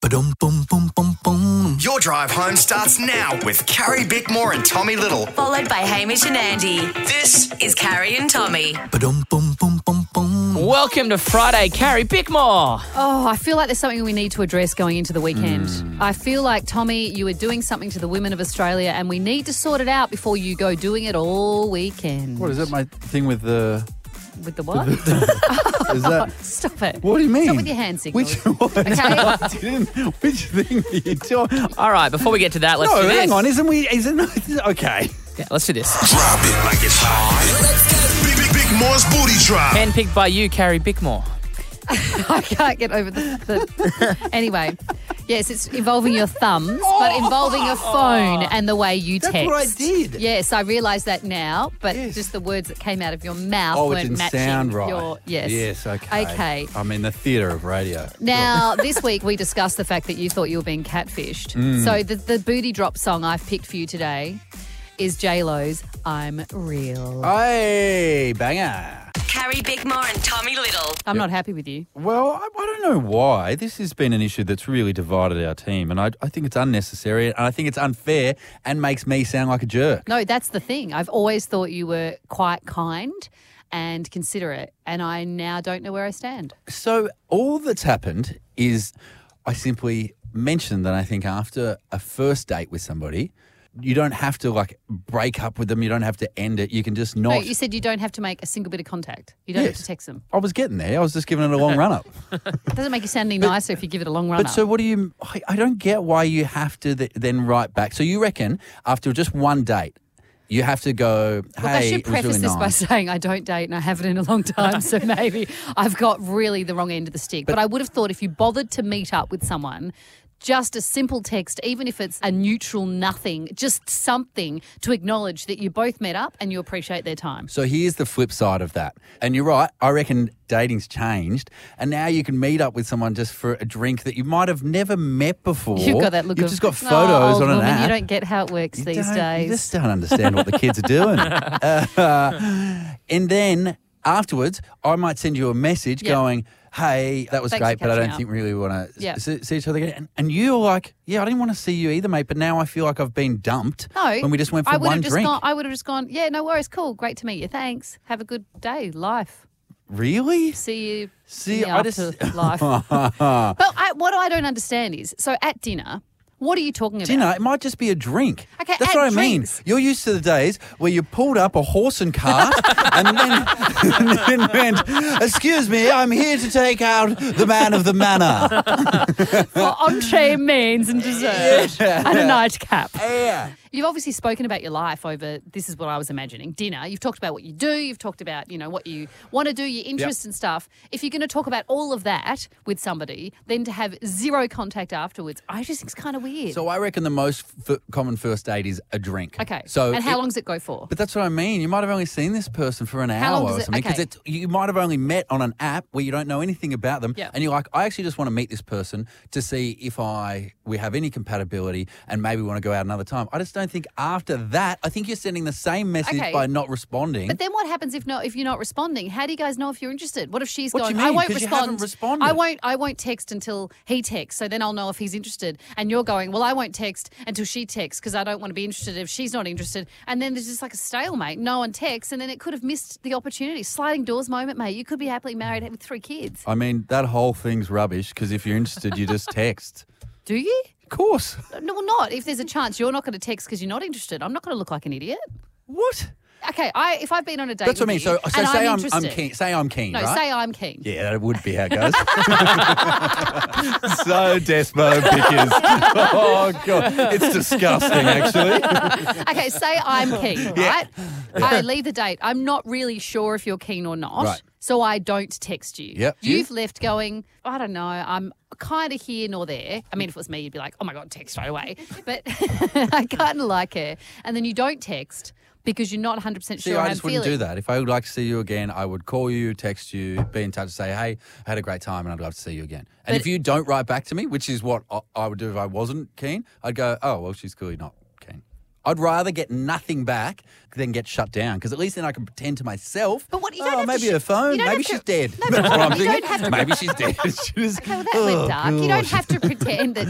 Ba-dum, boom, boom, boom, boom. Your drive home starts now with Carrie Bickmore and Tommy Little. Followed by Hamish and Andy. This Is Carrie and Tommy. Ba-dum, boom, boom, boom, boom. Welcome to Friday, Carrie Bickmore. Oh, I feel like there's something we need to address going into the weekend. I feel like, Tommy, you are doing something to the women of Australia and we need to sort it out before you go doing it all weekend. What is it? My thing with the... With the what? Is that... Stop it. What do you mean? Stop with your hand signals. Which thing are you doing? All right, before we get to that, let's do No, this. hang on. Isn't okay. Yeah, let's do this. Drop it like it's hot. Bickmore's Booty Drop. Handpicked by you, Carrie Bickmore. I can't get over the... Anyway, yes, it's involving your thumbs, but involving your phone and the way you text. That's what I did. Yes, I realise that now, but Yes. just the words that came out of your mouth Oh, it weren't didn't matching sound right. your... Yes. Yes, okay. Okay. I'm in the theatre of radio. Now, this week we discussed the fact that you thought you were being catfished. So the booty drop song I've picked for you today is J-Lo's I'm Real. Hey, banger. Carrie Bickmore and Tommy Little. I'm not happy with you. Well, I don't know why. This has been an issue that's really divided our team, and I think it's unnecessary, and I think it's unfair and makes me sound like a jerk. No, that's the thing. I've always thought you were quite kind and considerate, and I now don't know where I stand. So all that's happened is I simply mentioned that I think after a first date with somebody, you don't have to like break up with them. You don't have to end it. You can just not. No, you said you don't have to make a single bit of contact. You don't have Yes. to text them. I was getting there. I was just giving it a long run up. It doesn't make you sound any nicer if you give it a long run But up. so what do you? I don't get why you have to then write back. So you reckon after just one date, you have to go, hey, Look, I should it was preface really this by nice. saying I don't date and I haven't in a long time, so maybe I've got really the wrong end of the stick. But I would have thought if you bothered to meet up with someone, just a simple text, even if it's a neutral nothing, just something to acknowledge that you both met up and you appreciate their time. So here's the flip side of that. And you're right, I reckon dating's changed. And now you can meet up with someone just for a drink that you might have never met before. You've got that look You've of, just got "Oh, photos old on an woman, app. You don't get how it works You these don't- days. You just don't understand what the kids are doing. And then afterwards, I might send you a message Yep. going, hey, that was Thanks great, for but I catching don't up. think really we want to Yep. see each other again. And you're like, yeah, I didn't want to see you either, mate, but now I feel like I've been dumped No, when we just went for I would one have just drink. I would have just gone, yeah, no worries, cool, great to meet you, thanks. Have a good day, life. Really? See you See, in the I just- afterlife. But what I don't understand is, so at dinner, what are you talking about? Dinner, it might just be a drink. Okay, That's at what I drinks. mean. You're used to the days where you pulled up a horse and cart and then went, excuse me, I'm here to take out the man of the manor. For entree, mains and dessert and a nightcap. Yeah. You've obviously spoken about your life over, this is what I was imagining, dinner. You've talked about what you do. You've talked about, what you want to do, your interests and stuff. If you're going to talk about all of that with somebody, then to have zero contact afterwards, I just think it's kind of weird. So I reckon the most common first date is a drink. Okay. So and how long does it go for? But that's what I mean. You might have only seen this person for an How hour long does or it- something. Because okay. you might have only met on an app where you don't know anything about them. Yeah. And you're like, I actually just want to meet this person to see if we have any compatibility and maybe want to go out another time. I just don't think after that, I think you're sending the same message Okay. by not responding. But then what happens if you're not responding? How do you guys know if you're interested? What if she's What do going, you I mean? won't 'Cause you respond. haven't responded. I won't text until he texts, so then I'll know if he's interested. And you're going, well, I won't text until she texts because I don't want to be interested if she's not interested. And then there's just like a stalemate. No one texts, and then it could have missed the opportunity. Sliding doors moment, mate. You could be happily married with 3 kids. I mean, that whole thing's rubbish because if you're interested, you just text. Do you? Of course. No, well, not. If there's a chance you're not going to text because you're not interested, I'm not going to look like an idiot. What? Okay, if I've been on a date That's what I with mean. you So and say I'm interested, keen. Say I'm keen, No, right? say I'm keen. Yeah, that would be how it goes. So despo pickers. Oh, God. It's disgusting, actually. Okay, say I'm keen, right? I leave the date. I'm not really sure if you're keen or not. Right. So I don't text you. Yep. You've left going, I don't know, I'm kind of here nor there. I mean, if it was me, you'd be like, oh my God, text straight away. But I kind of like her. And then you don't text because you're not 100% sure See, how I I'm just feeling. wouldn't do that. If I would like to see you again, I would call you, text you, be in touch, say, hey, I had a great time and I'd love to see you again. And But- if you don't write back to me, which is what I would do if I wasn't keen, I'd go, oh, well, she's clearly not keen. I'd rather get nothing back than get shut down because at least then I can pretend to myself. But what you don't have to maybe sh- her phone. you don't Maybe have to- she's dead. No, but That's what I'm you don't thinking. have to- Maybe she's dead. She was- Okay, well, that went dark. You don't have to pretend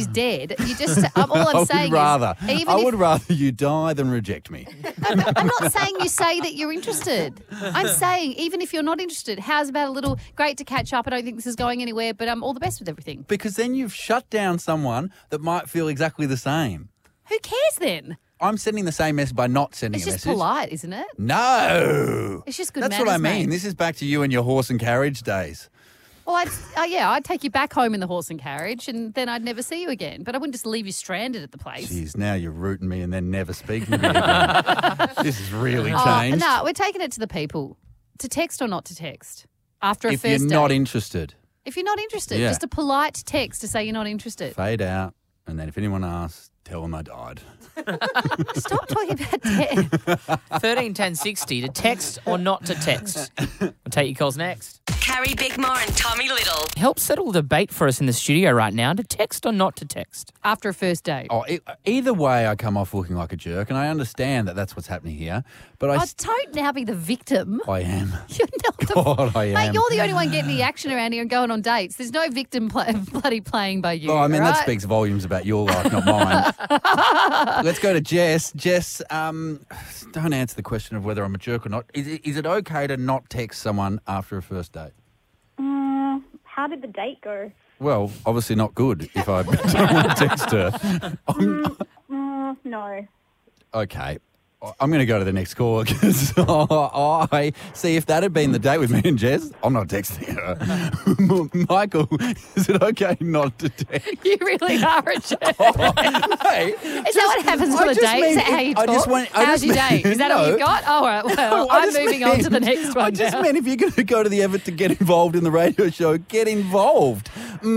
dead. You just, all I'm saying I would rather you die than reject me. I'm not saying you say that you're interested. I'm saying even if you're not interested, how's about a little great to catch up? I don't think this is going anywhere, but all the best with everything. Because then you've shut down someone that might feel exactly the same. Who cares then? I'm sending the same message by not sending It's a just message. polite, isn't it? No. It's just good That's manners, what I mean. mate. This is back to you and your horse and carriage days. Well, I'd take you back home in the horse and carriage and then I'd never see you again. But I wouldn't just leave you stranded at the place. Jeez, now you're rooting me and then never speaking to me again. This has really changed. No, we're taking it to the people. To text or not to text? After a If first you're date. not interested, If you're not interested, Yeah. just a polite text to say you're not interested. fade out. And then if anyone asks, tell them I died. Stop talking about death. 13 10 60 to text or not to text. We'll take your calls next. Carrie Bickmore and Tommy Little. Help settle the debate for us in the studio right now to text or not to text. After a first date. Oh, either way, I come off looking like a jerk, and I understand that that's what's happening here. But Don't now be the victim. I am. You're not the God, I am. Mate, you're the only one getting the action around here and going on dates. There's no victim bloody playing by you. Oh, I mean, that right? speaks volumes about your life, not mine. Let's go to Jess. Jess, don't answer the question of whether I'm a jerk or not. Is it okay to not text someone after a first date? How did the date go? Well, obviously not good if I don't want to text her. No. Okay. I'm going to go to the next caller because I see if that had been the date with me and Jess, I'm not texting her. Michael, is it okay not to text? You really are a jerk. Hey, Is that what happens on a date? Is that how you talk? How's your date? Is that all you got? Oh, all right. Well, I'm moving on to the next one I just now. meant if you're going to go to the effort to get involved in the radio show, get involved.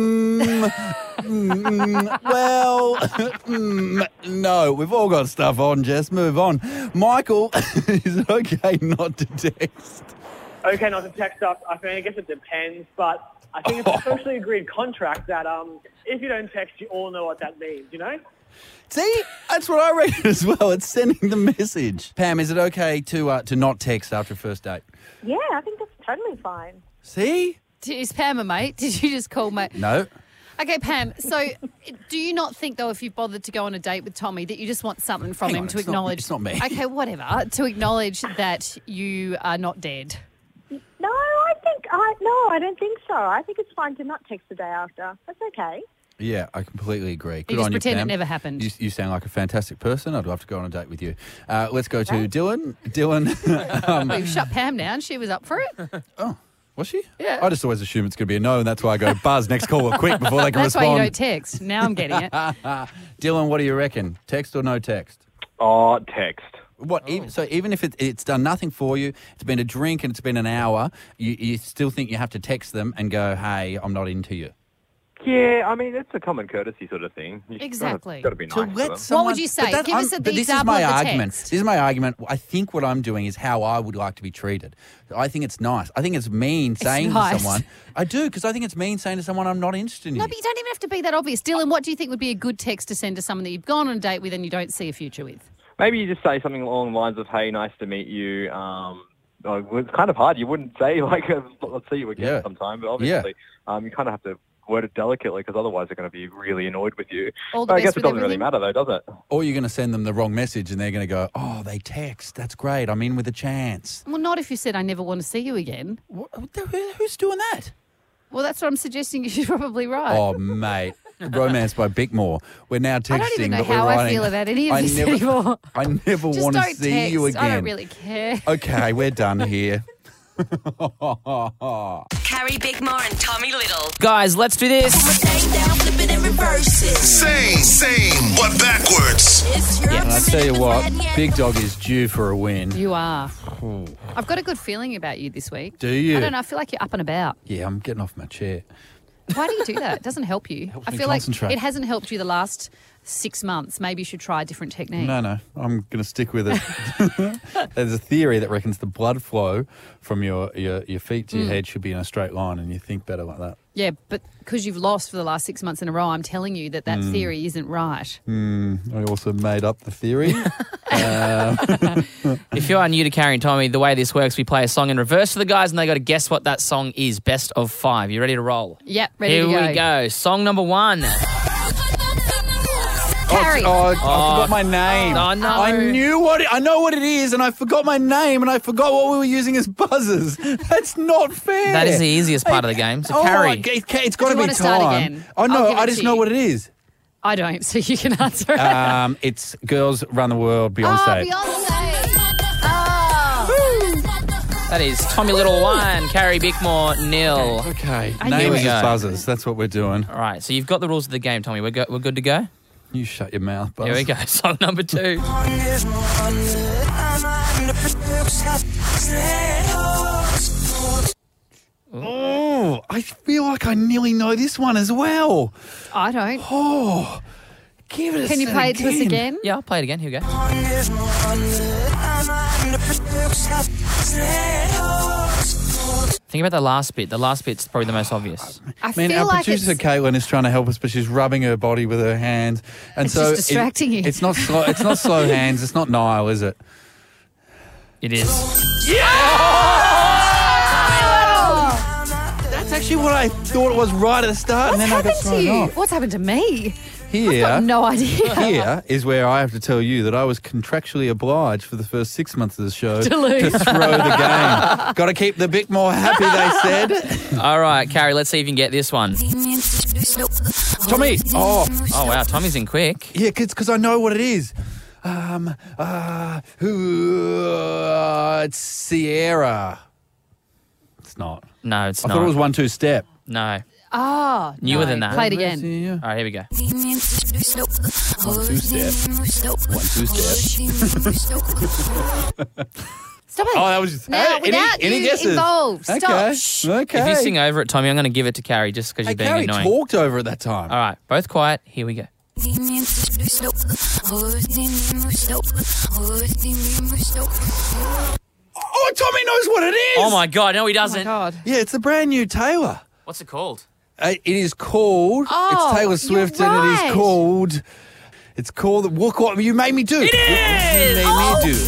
No, we've all got stuff on, Jess. Move on. Michael, is it okay not to text? Okay, not to text up. I mean, I guess it depends, but I think it's a socially agreed contract that if you don't text, you all know what that means, you know? See, that's what I reckon as well. It's sending the message. Pam, is it okay to not text after a first date? Yeah, I think that's totally fine. See? Is Pam a mate? Did you just call mate? No. Okay, Pam, so do you not think, though, if you've bothered to go on a date with Tommy, that you just want something from Hang him on, to it's not- acknowledge... it's not me. Okay, whatever. To acknowledge that you are not dead. No, I don't think so. I think it's fine to not text the day after. That's okay. Yeah, I completely agree. Good You just on pretend it Pam. never happened. You sound like a fantastic person. I'd love to go on a date with you. Let's go to Dylan. Dylan, We've shut Pam down. She was up for it. was she? Yeah. I just always assume it's going to be a no, and that's why I go buzz next caller quick before they can That's why respond. you don't text. Now I'm getting it. Dylan, what do you reckon? Text or no text? Oh, text. What? So even if it's done nothing for you, it's been a drink and it's been an hour, you still think you have to text them and go, hey, I'm not into you. Yeah, I mean, it's a common courtesy sort of thing. You Exactly. Got to be nice To to let them. someone, What would you say? But Give us the this is example my of the argument. text. This is my argument. I think what I'm doing is how I would like to be treated. I think it's nice. I think it's mean saying nice. to someone. I do, because I think it's mean saying to someone I'm not interested in No, you. but you don't even have to be that obvious. Dylan, what do you think would be a good text to send to someone that you've gone on a date with and you don't see a future with? Maybe you just say something along the lines of, hey, nice to meet you. It's kind of hard. You wouldn't say, like, let's see you again Yeah. sometime. But obviously, you kind of have to word it delicately because otherwise they're going to be really annoyed with you. All the But I best guess it with doesn't really everything. matter, though, does it? Or you're going to send them the wrong message and they're going to go, oh, they text. That's great. I'm in with a chance. Well, not if you said, I never want to see you again. Who's doing that? Well, that's what I'm suggesting. You're probably right. Oh, mate. Romance by Bickmore. We're now texting. I don't even know but we're how I writing, feel about any of this never, anymore. I never Just want to don't see text. you again. I don't really care. Okay, we're done here. Carrie Bickmore and Tommy Little. Guys, let's do this. Same, but backwards. And I tell you what, Big Dog is due for a win. You are. I've got a good feeling about you this week. Do you? I don't know. I feel like you're up and about. Yeah, I'm getting off my chair. Why do you do that? It doesn't help you. Helps I me feel like concentrate. it hasn't helped you the last 6 months. Maybe you should try a different technique. No, I'm going to stick with it. There's a theory that reckons the blood flow from your feet to your head should be in a straight line, and you think better like that. Yeah, but because you've lost for the last 6 months in a row, I'm telling you that theory isn't right. I also made up the theory. If you are new to Carrie and Tommy, the way this works, we play a song in reverse for the guys and they got to guess what that song is. Best of 5. You ready to roll? Yep, ready Here to go. we go. Song number 1. Carrie. I forgot my name. Oh, no. I know what it is, and I forgot my name, and I forgot what we were using as buzzers. That's not fair. That is the easiest part of the game. So Carrie. It's got to you be want to start time. again? Oh I'll no, give it I just to know you. what it is. I don't, so you can answer it. It's Girls Run the World, Beyonce. Oh, Beyonce. Oh. That is Tommy Little 1, Carrie Bickmore 0. Okay, I knew names it. as buzzers. That's what we're doing. All right, so you've got the rules of the game, Tommy. We're good to go? You shut your mouth, Buzz. Here we go. Song number 2. Oh, I feel like I nearly know this one as well. I don't. Oh, give it a Can you play it to us again? Yeah, I'll play it again. Here we go. Think about the last bit. The last bit's probably the most obvious. I Man, feel our like producer it's... Caitlin is trying to help us, but she's rubbing her body with her hands, and It's so just distracting you. It's not slow. It's not slow hands. It's not Nile, is it? It is. That's actually what I thought it was right at the start, What's and then I got happened to thrown you? off. What's happened to me? Here, Got no idea. here is where I have to tell you that I was contractually obliged for the first 6 months of the show To lose. throw the game. Got to keep the Bickmore happy, they said. All right, Carrie, let's see if you can get this one. Tommy. Oh, Oh, wow, Tommy's in quick. yeah, because I know what it is. It's Sierra. It's not. No, it's I not. thought it was 1-2 step. No. Oh, Newer no. than that. Play it again. Yeah. All right, here we go. 1-2 step. Stop it. Oh, that was just... Now, Hey, without any you guesses? involved. Stop. Okay. Shh. Okay. If you sing over it, Tommy, I'm going to give it to Carrie just because Hey, you're being Carrie annoying. talked over at that time. All right, both quiet. Here we go. Oh, Tommy knows what it is. Oh, my God. No, he Oh, my doesn't. God. Yeah, it's the brand new Taylor. What's it called? It is called. Oh, it's Taylor you're Swift, and it right. is called. It's called. Look what you made me do. It is! You made me do.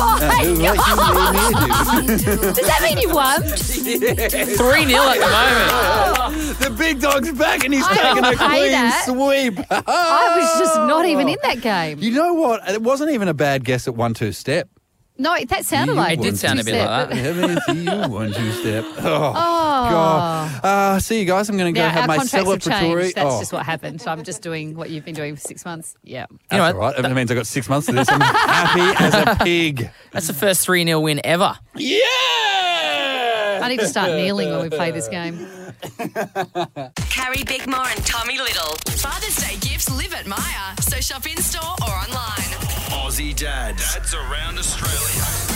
my Look what you made me do. Does that mean you won? 3-0 at the moment. The big dog's back, and he's I taking a don't pay clean that. sweep. I was just not even in that game. You know what? It wasn't even a bad guess at 1-2 step. No, that sounded like It did sound a bit like that. Let me see you 1-2 step. Oh, Oh. God. See you guys. I'm going to go Now, have our my contracts have celebratory. changed. That's just what happened. I'm just doing what you've been doing for 6 months. Yeah. You know That's what? all right. That means I got 6 months to this. I'm happy as a pig. That's the first 3-0 win ever. Yeah! I need to start kneeling when we play this game. Carrie Bickmore and Tommy Little. Father's Day gifts live at Maya, so shop in store or online. Aussie dads around Australia.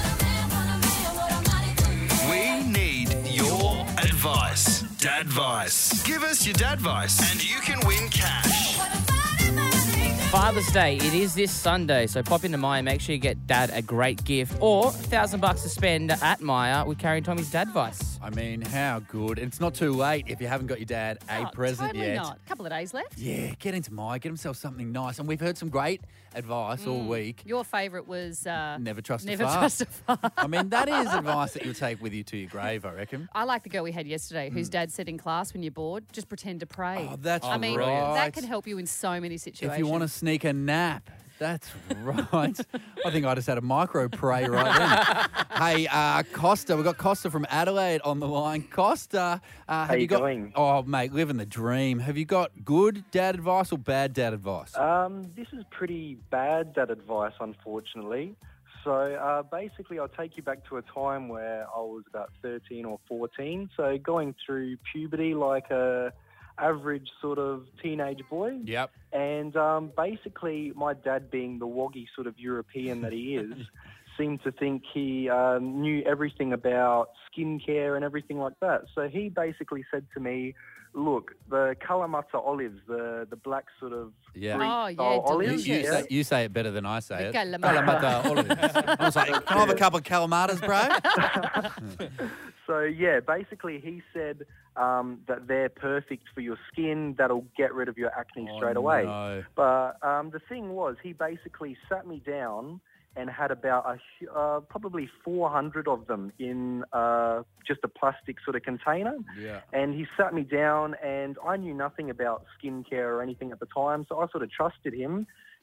We need your advice. Dadvice. Give us your dadvice and you can win cash. Father's Day, it is this Sunday, so pop into Maya, make sure you get Dad a great gift or $1,000 to spend at Maya with Carrie and Tommy's Dadvice. I mean, how good. It's not too late if you haven't got your dad a Oh, present totally yet. not. A couple of days left. Yeah, get into Maya, get himself something nice. And we've heard some great advice all week. Your favourite was Never trust never a fart. trust a fart. I mean, that is advice that you'll take with you to your grave, I reckon. I like the girl we had yesterday whose dad said in class when you're bored, just pretend to pray. Oh, that's I mean, right. that can help you in so many situations. If you want to sneak a nap, that's right. I think I just had a micro pray right then. Hey, Costa, we've got Costa from Adelaide on the line. Costa, have you got, going? Oh, mate, living the dream. Have you got good dad advice or bad dad advice? This is pretty bad, that advice, unfortunately. So basically, I'll take you back to a time where I was about 13 or 14. So going through puberty like a average sort of teenage boy. Yep. And basically, my dad, being the woggy sort of European that he is, seemed to think he knew everything about skincare and everything like that. So he basically said to me, look, the Kalamata olives, the black sort of Yeah. Oh, yeah, style olives. delicious. You say it better than I say it. Kalamata. Kalamata olives. I was like, can I have a couple of calamatas, bro? So, yeah, basically he said that they're perfect for your skin, that'll get rid of your acne straight away. No. But the thing was, he basically sat me down and had about probably 400 of them in just a plastic sort of container. Yeah. And he sat me down, and I knew nothing about skincare or anything at the time, so I sort of trusted him.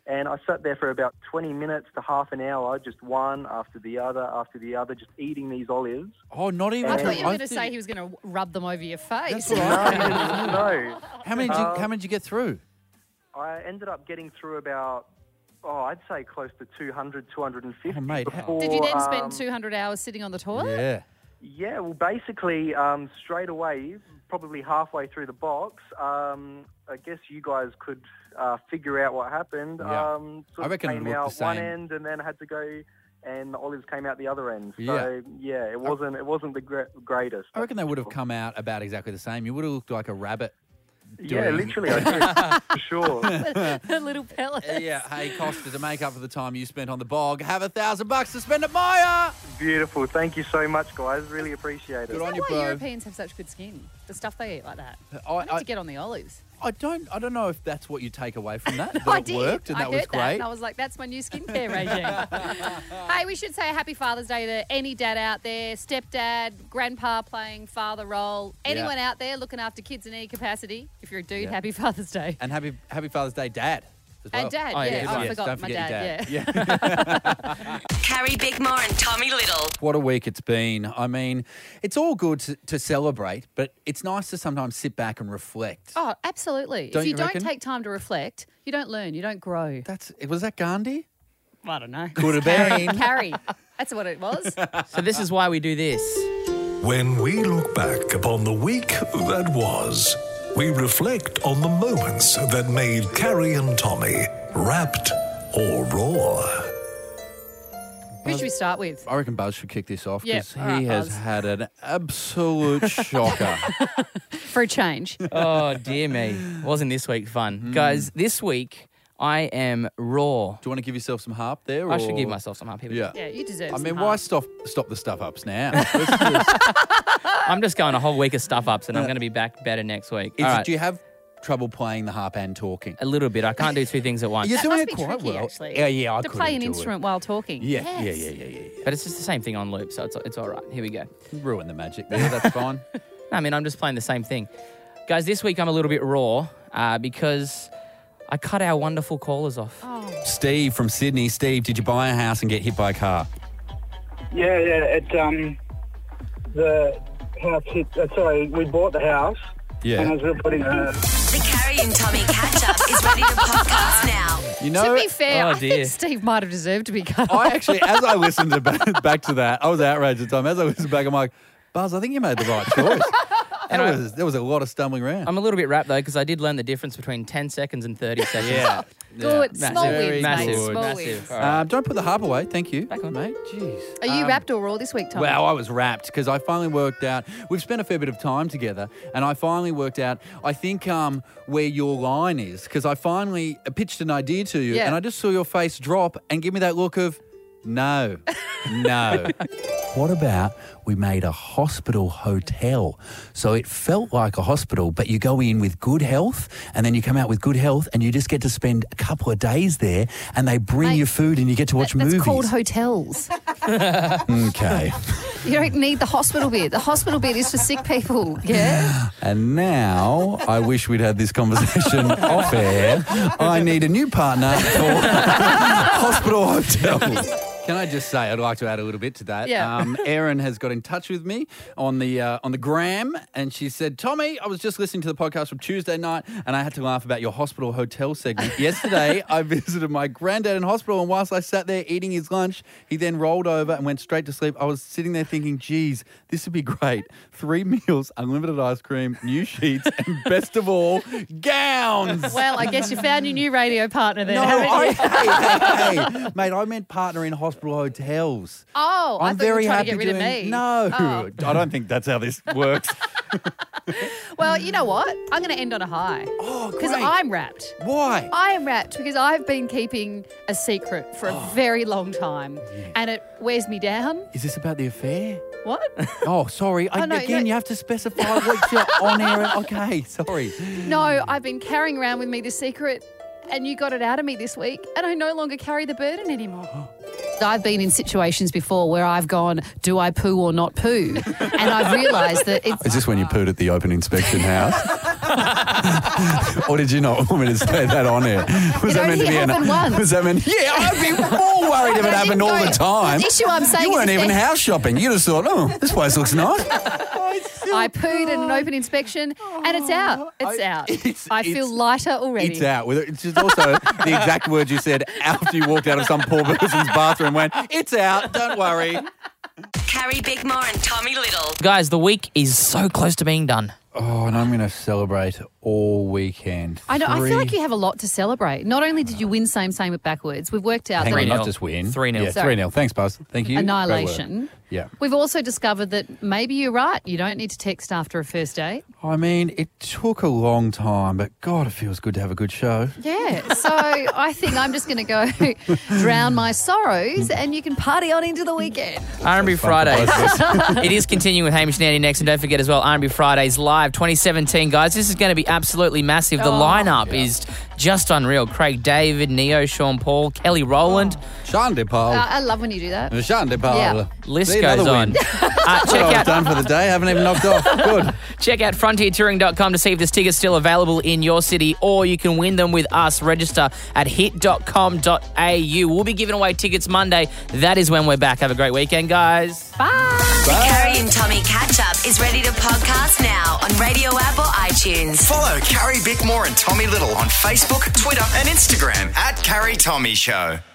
And I sat there for about 20 minutes to half an hour, just one after the other, just eating these olives. Oh, not even. I thought you were going to say he was going to rub them over your face. No. How many did you get through? I ended up getting through about, I'd say close to 200, 250. Oh, mate. before, Did you then spend 200 hours sitting on the toilet? Yeah. Yeah, well, basically, straight away, probably halfway through the box, I guess you guys could figure out what happened. Yeah. Sort I reckon it came looked out the same. one end and then had to go, and the olives came out the other end. Yeah. So it wasn't the greatest. I reckon they would have come out about exactly the same. You would have looked like a rabbit. Yeah, literally, I do, for sure. The little pellets. Yeah, hey, Costa, to make up for the time you spent on the bog, have $1,000 to spend at Maya. Beautiful. Thank you so much, guys. Really appreciate it. Good on Is you, that why bro. Europeans have such good skin? The stuff they eat like that. I Need to get on the olives. don't know if that's what you take away from that. That I it did. worked and I that heard was great. that, and I was like, that's my new skincare regime. Hey, we should say Happy Father's Day to any dad out there, stepdad, grandpa playing father role, anyone out there looking after kids in any capacity. If you're a dude, Happy Father's Day. And happy Father's Day, Dad. As well. And Dad, Oh, yeah. yeah, I yes, forgot don't my forget dad, your yeah. Carrie Bickmore and Tommy Little. What a week it's been. I mean, it's all good to celebrate, but it's nice to sometimes sit back and reflect. Oh, absolutely. Don't if you you don't reckon? take time to reflect, you don't learn, you don't grow. Was that Gandhi? I don't know. Could have been. Carrie. That's what it was. So this is why we do this. When we look back upon the week that was, we reflect on the moments that made Carrie and Tommy wrapped or raw. Who should we start with? I reckon Buzz should kick this off Yep. because All right, he has Buzz. had an absolute shocker. For a change. Oh, dear me. Wasn't this week fun? Guys, this week I am raw. Do you want to give yourself some harp there? I should or- give myself some up here. Yeah. Yeah, you deserve I some mean, harp. why stop the stuff ups now? Let's just- I'm just going a whole week of stuff ups and I'm going to be back better next week. All right. Do you have trouble playing the harp and talking? A little bit. I can't do two things at once. You're That doing must it be quite tricky, well. actually. Yeah, I to couldn't play an do it. instrument while talking. Yeah, Yes. yeah. But it's just the same thing on loop, so it's all right. Here we go. Ruin the magic there. That's fine. I mean, I'm just playing the same thing. Guys, this week I'm a little bit raw because I cut our wonderful callers off. Oh. Steve from Sydney. Steve, did you buy a house and get hit by a car? Yeah. It's the house hit. We bought the house. Yeah. And as we were putting The Carrie and Tommy catch-up is ready to podcast now. You know, To be fair, Oh, I dear. think Steve might have deserved to be cut off. I actually, as I listened to back to that, I was outraged at the time. As I listened back, I'm like, Buzz, I think you made the right choice. And there was a lot of stumbling around. I'm a little bit wrapped, though, because I did learn the difference between 10 seconds and 30 seconds. Yeah. Good. Yeah. Small Massive. wins, Massive. mate. Small Massive. wins. All right. Don't put the harp away. Thank you. Back on. Mate. Jeez. Are you wrapped or raw this week, Tom? Well, I was wrapped because I finally worked out. We've spent a fair bit of time together, and I finally worked out, I think, where your line is, because I finally pitched an idea to you, Yeah. and I just saw your face drop and give me that look of, no. What about we made a hospital hotel? So it felt like a hospital, but you go in with good health, and then you come out with good health, and you just get to spend a couple of days there, and they bring Mate, you food, and you get to watch That's movies. called hotels. Okay. You don't need the hospital bed. The hospital bed is for sick people. Yeah. And now, I wish we'd had this conversation off air. I need a new partner for hospital hotels. Can I just say, I'd like to add a little bit to that. Yeah. Erin has got in touch with me on the gram, and she said, Tommy, I was just listening to the podcast from Tuesday night, and I had to laugh about your hospital hotel segment. Yesterday, I visited my granddad in hospital, and whilst I sat there eating his lunch, he then rolled over and went straight to sleep. I was sitting there thinking, geez, this would be great. 3 meals, unlimited ice cream, new sheets, and best of all, gowns. Well, I guess you found your new radio partner then, No, haven't you? hey, mate, I meant partner in hospital hotels. Oh, I I'm thought you were very trying to happy get rid of doing- me. No, Oh. I don't think that's how this works. Well, you know what? I'm going to end on a high. Oh, Because great. I'm wrapped. Why? I am wrapped because I've been keeping a secret for a very long time. And it wears me down. Is this about the affair? What? Oh, sorry. Oh, no, Again, no. you have to specify what you're on air. Okay, sorry. No, I've been carrying around with me the secret and you got it out of me this week and I no longer carry the burden anymore. I've been in situations before where I've gone, do I poo or not poo? And I've realised that it's... Is this when you pooed at the open inspection house? Or did you not want me to say that on air? Was It only happened once. Was that meant? Yeah, I'd be more worried if it happened all the time. The issue I'm saying You is weren't if even they- house shopping. You just thought, oh, this place looks nice. I pooed at an open inspection and it's out. It's out. I feel lighter already. It's out. It's just also the exact words you said after you walked out of some poor person's bathroom went, it's out, don't worry. Carrie Bickmore and Tommy Little. Guys, the week is so close to being done. Oh, and I'm going to celebrate all weekend. I know. I feel like you have a lot to celebrate. Not only did you win same but backwards, we've worked out Hang that on, not just win. 3-0. Yeah, Sorry. 3-0. Thanks, Buzz. Thank you. Annihilation. Great work. Yeah. We've also discovered that maybe you're right. You don't need to text after a first date. I mean, it took a long time, but God, it feels good to have a good show. Yeah. So I think I'm just going to go drown my sorrows and you can party on into the weekend. R&B Fridays. It is continuing with Hamish and Andy next. And don't forget as well, R&B Fridays Live 2017, guys. This is going to be absolutely massive. The lineup is just unreal. Craig David, Neo, Sean Paul, Kelly Rowland. Sean DePaul. I love when you do that. Sean DePaul. Yeah. List See, goes another on. win. Check I was out done for the day. Haven't even knocked off. Good. Check out frontiertouring.com to see if there's tickets still available in your city, or you can win them with us. Register at hit.com.au. We'll be giving away tickets Monday. That is when we're back. Have a great weekend, guys. Bye. The Carrie and Tommy catch up is ready to podcast now on Radio app or iTunes. Follow Carrie Bickmore and Tommy Little on Facebook, Twitter, and Instagram at Carrie Tommy Show.